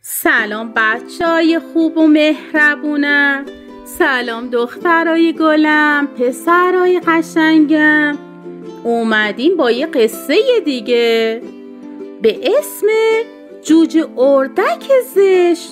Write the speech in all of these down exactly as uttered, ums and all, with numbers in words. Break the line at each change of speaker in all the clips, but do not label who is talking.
سلام بچه‌های خوب و مهربونم. سلام دخترای گلم، پسرای قشنگم. اومدیم با یه قصه دیگه به اسم جوجه اردک زشت.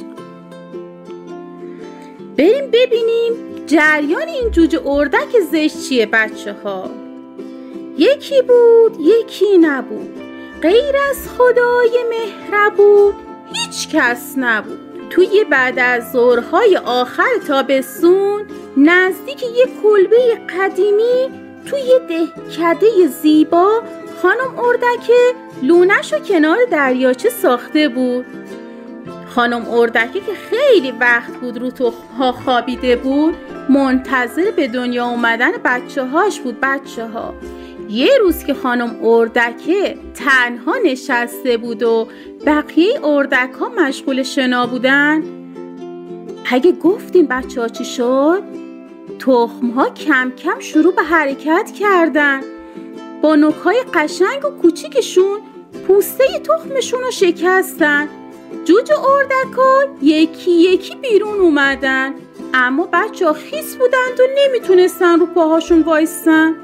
بریم ببینیم جریان این جوجه اردک زشت چیه بچه ها. یکی بود یکی نبود، غیر از خدای مهربون هیچ کس نبود. توی بعد از ظهرهای آخر تابستون نزدیک یه کلبه قدیمی توی دهکده زیبا خانم اردک لونه‌شو کنار دریاچه ساخته بود. خانم اردکی که خیلی وقت بود رو تخم‌ها خوابیده بود، منتظر به دنیا اومدن بچه هاش بود. بچه ها یه روز که خانم اردکه تنها نشسته بود و بقیه اردک ها مشغول شنا بودن، اگه گفتین بچه ها چی شد؟ تخم ها کم کم شروع به حرکت کردن. با نوک‌های قشنگ و کوچیکشون پوسته تخمشون رو شکستن. جوجه اردک ها یکی یکی بیرون اومدن، اما بچه ها خیس بودند و نمیتونستن رو پاهاشون وایسن.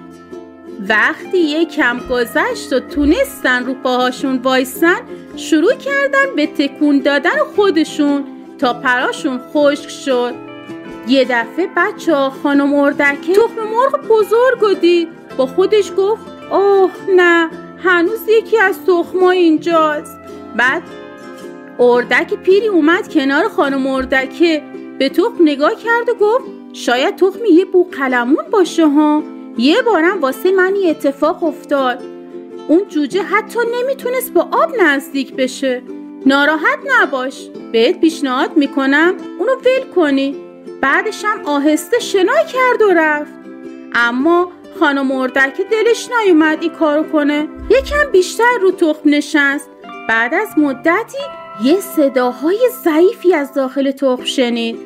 وقتی یکم گذشت و تونستن رو پاهاشون وایسن، شروع کردن به تکون دادن خودشون تا پراشون خشک شد. یه دفعه بچه ها خانم اردک تخم مرغ بزرگ دید. با خودش گفت اوه نه، هنوز یکی از تخم‌ها اینجاست. بعد اردک پیری اومد کنار خانم اردک، به تخم نگاه کرد و گفت شاید تخم یه بوقلمون باشه ها. یه بارم واسه من یه اتفاق افتاد. اون جوجه حتی نمیتونست با آب نزدیک بشه. ناراحت نباش، بهت پیشنهاد میکنم اونو ول کنی. بعدش هم آهسته شنا کرد و رفت. اما خانم اردک دلش نیومد این کارو کنه. یکم بیشتر رو تخم نشست. بعد از مدتی یه صداهای ضعیفی از داخل تخم شنید.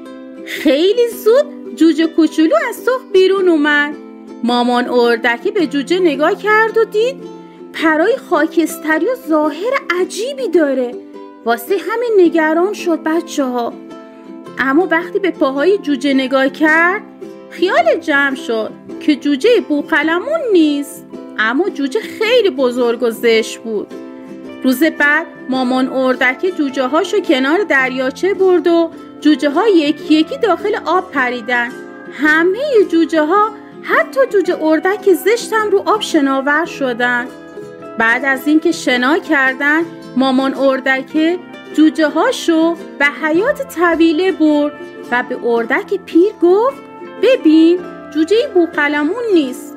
خیلی زود جوجه کوچولو از تخم بیرون اومد. مامان اردک به جوجه نگاه کرد و دید پرای خاکستری و ظاهر عجیبی داره. واسه همین نگران شد بچه ها. اما وقتی به پاهای جوجه نگاه کرد، خیال جمع شد که جوجه بوقلمون نیست، اما جوجه خیلی بزرگ و زشت بود. روز بعد مامان اردک جوجه هاشو کنار دریاچه برد و جوجه ها یکی یکی داخل آب پریدن. همه جوجه ها، حتی جوجه اردک زشت هم رو آب شناور شدن. بعد از اینکه شنا کردن، مامان اردک جوجه هاشو به حیات طویله برد و به اردک پیر گفت ببین جوجه بوقلمون نیست.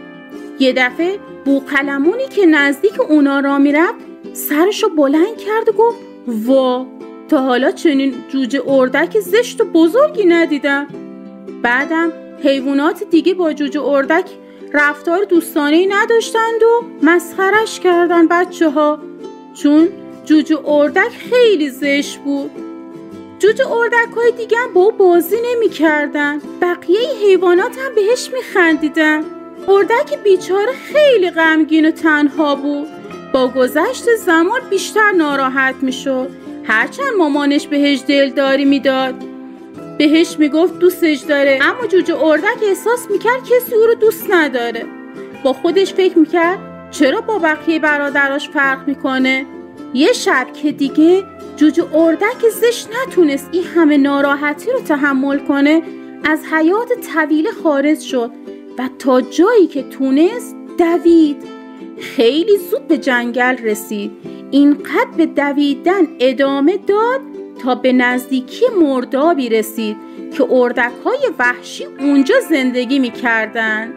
یه دفعه بوقلمونی که نزدیک اونا را میرفت سرشو بلند کرد و گفت وا، تا حالا چنین جوجه اردک زشت و بزرگی ندیدم. بعدم حیوانات دیگه با جوجه اردک رفتار دوستانه‌ای نداشتند و مسخرش کردن بچه ها، چون جوجه اردک خیلی زشت بود. جوجه اردک های دیگه هم با او بازی نمی کردن. بقیه حیوانات هم بهش می خندیدن. اردک بیچاره خیلی غمگین و تنها بود. با گذشت زمان بیشتر ناراحت می شد. هرچند مامانش بهش دلداری می داد، بهش میگفت دوستش داره، اما جوجه اردک احساس میکرد کسی او رو دوست نداره. با خودش فکر میکرد چرا با بقیه برادراش فرق میکنه. یه شب که دیگه جوجه اردک زشت نتونست این همه ناراحتی رو تحمل کنه، از حیات طویله خارج شد و تا جایی که تونست دوید. خیلی زود به جنگل رسید. اینقدر به دویدن ادامه داد تا به نزدیکی مردابی رسید که اردک‌های وحشی اونجا زندگی می‌کردند.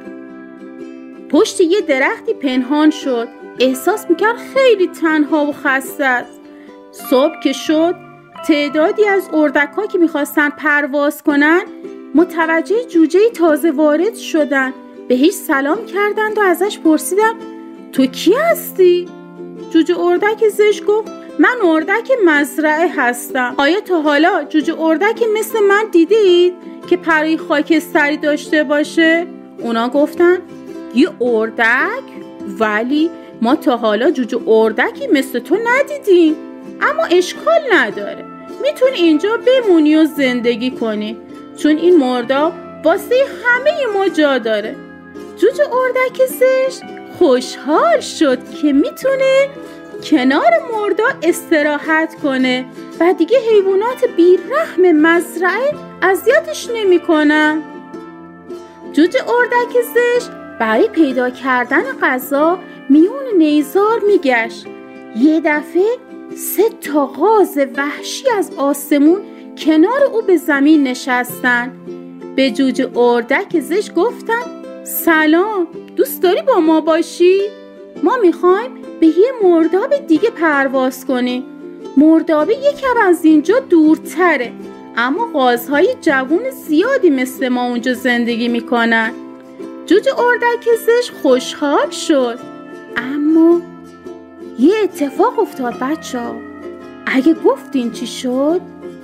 پشت یه درختی پنهان شد. احساس می‌کرد خیلی تنها و خسته است. صبح که شد، تعدادی از اردک‌ها که می‌خواستن پرواز کنن متوجه جوجه تازه وارد شدن. بهش سلام کردند و ازش پرسیدن تو کی هستی؟ جوجه اردک زشت گفت من اردک مزرعه هستم. آیا تا حالا جوجه اردک مثل من دیدید که پرای خاکستری داشته باشه؟ اونا گفتن یه اردک؟ ولی ما تا حالا جوجه اردکی مثل تو ندیدیم. اما اشکال نداره، میتونی اینجا بمونی و زندگی کنی، چون این مرداب واسه همه ما جا داره. جوجه اردک زشت خوشحال شد که میتونه کنار مرداب استراحت کنه و دیگه حیوانات بیرحم مزرعه اذیتش نمیکنن. جوجه اردک زشت برای پیدا کردن غذا میون نیزار میگشت. یه دفعه سه تا غاز وحشی از آسمون کنار او به زمین نشستن. به جوجه اردک زشت گفتن سلام، دوست داری با ما باشی؟ ما میخوایم به یه مرداب دیگه پرواز کنیم. مردابه یکم از اینجا دورتره، اما غازهای جوون زیادی مثل ما اونجا زندگی میکنن. جوجه اردک زشت خوشحال شد، اما یه اتفاق افتاد بچه‌ها. اگه گفتین چی شد؟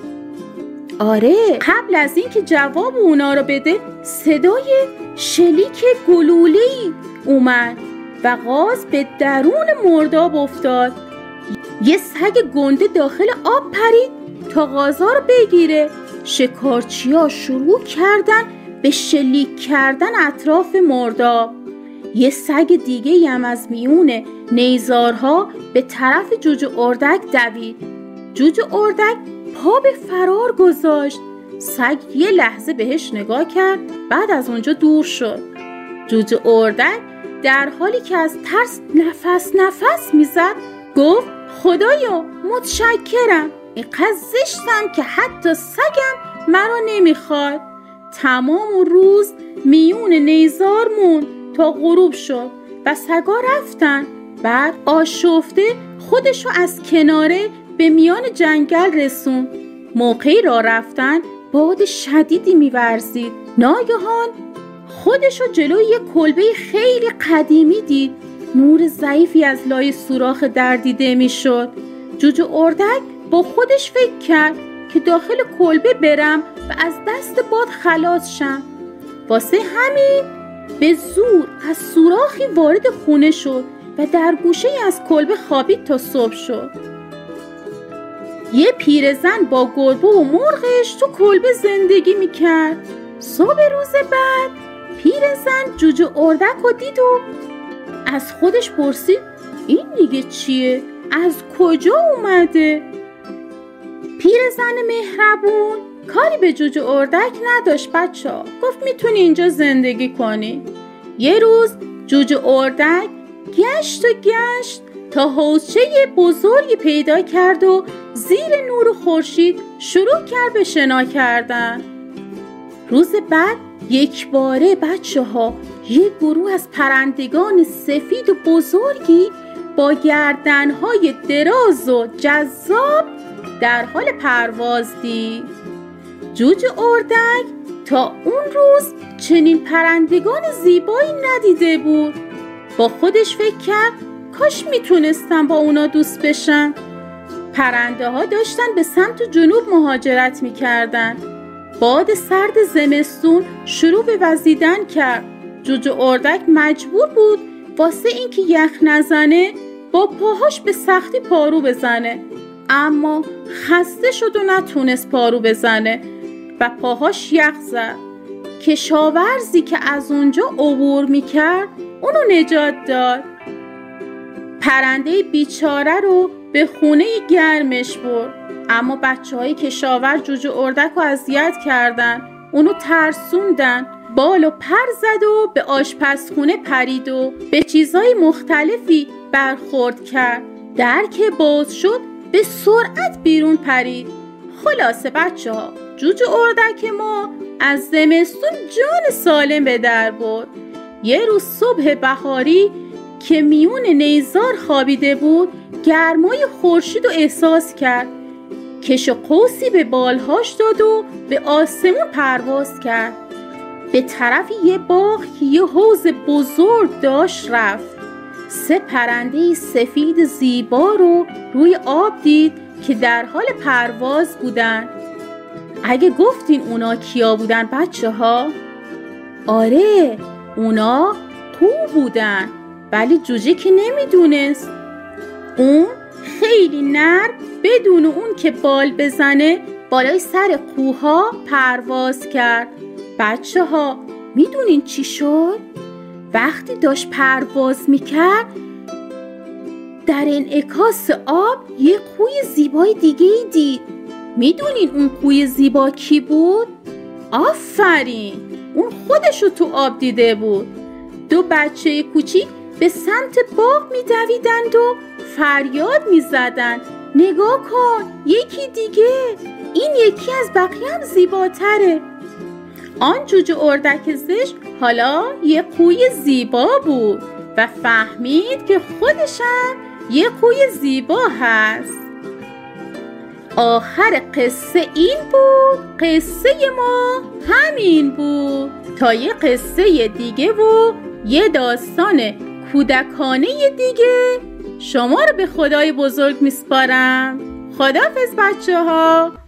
آره، قبل از این که جواب اونا رو بده صدای شلیک گلوله‌ای اومد و غاز به درون مرداب افتاد. یه سگ گنده داخل آب پرید تا غازا رو بگیره. شکارچی‌ها شروع کردن به شلیک کردن اطراف مرداب. یه سگ دیگه هم از میون نیزارها به طرف جوجه اردک دوید. جوجه اردک پا به فرار گذاشت. سگ یه لحظه بهش نگاه کرد، بعد از اونجا دور شد. جوجه اردک در حالی که از ترس نفس نفس میزد گفت خدایا متشکرم، اینقدر زشتم که حتی سگم مرا نمیخواد. تمام روز میون نیزار موند تا غروب شد و سگا رفتن. بعد آشفته خودشو از کناره به میان جنگل رسون. موقعی راه رفتن باد شدیدی می‌ورزید. ناگهان خودشو جلوی یک کلبه خیلی قدیمی دید. نور ضعیفی از لای سوراخ در دیده میشد. جوجه اردک با خودش فکر کرد که داخل کلبه برم و از دست باد خلاص شم. واسه همین به زور از سوراخی وارد خونه شد و در گوشه از کلبه خوابید تا صبح شد. یه پیرزن با گربه و مرغش تو کلبه زندگی میکرد. صبح روز بعد پیرزن جوجه اردک رو دید و از خودش پرسید این دیگه چیه؟ از کجا اومده؟ پیرزن مهربون کاری به جوجه اردک نداشت بچه ها. گفت میتونی اینجا زندگی کنی. یه روز جوجه اردک گشت و گشت تا حوضچه بزرگی پیدا کرد و زیر نور خورشید شروع کرد به شنا کردن. روز بعد یک باره بچه ها یک گروه از پرندگان سفید و بزرگی با گردنهای دراز و جذاب در حال پرواز دید. جوجه اردک تا اون روز چنین پرندگان زیبایی ندیده بود. با خودش فکر کرد کاش میتونستم با اونا دوست بشم. پرنده ها داشتن به سمت جنوب مهاجرت میکردن. باد سرد زمستون شروع به وزیدن کرد. جوجه اردک مجبور بود واسه اینکه یخ نزنه با پاهاش به سختی پارو بزنه، اما خسته شد و نتونست پارو بزنه و پاهاش یخ زد. کشاورزی که از اونجا عبور میکرد اونو نجات داد. پرنده بیچاره رو به خونه گرمش برد، اما بچه های کشاور جوجه اردک رو اذیت کردن. اونو ترسوندن. بال و پر زد و به آشپزخونه پرید و به چیزهای مختلفی برخورد کرد. در که باز شد به سرعت بیرون پرید. خلاصه بچه ها جوجه اردک ما از زمستون جان سالم به در برد. یه روز صبح بهاری که میون نیزار خوابیده بود گرمای خورشید رو احساس کرد. کش و قوسی به بالهاش داد و به آسمون پرواز کرد. به طرف یه باغ که یه حوض بزرگ داشت رفت. سه پرنده سفید زیبا رو روی آب دید که در حال پرواز بودن. اگه گفتین اونا کیا بودن بچه ها؟ آره، اونا قو بودن، ولی جوجه که نمیدونست. اون خیلی نرم بدون اون که بال بزنه بالای سر کوها پرواز کرد. بچه ها میدونین چی شد؟ وقتی داشت پرواز میکرد در انعکاس آب یه کوی زیبای دیگه ای دید. میدونین اون کوی زیبا کی بود؟ آفرین، اون خودشو تو آب دیده بود. دو بچه کوچیک به سمت باغ میدویدند و فریاد میزدند نگاه کن، یکی دیگه، این یکی از بقیه هم زیباتره. آن جوجه اردک زشت حالا یه کوی زیبا بود و فهمید که خودشم یه کوی زیبا هست. آخر قصه این بود، قصه ما همین بود. تا یه قصه دیگه و یه داستان کودکانه دیگه شما رو به خدای بزرگ میسپارم. خداحافظ بچه ها.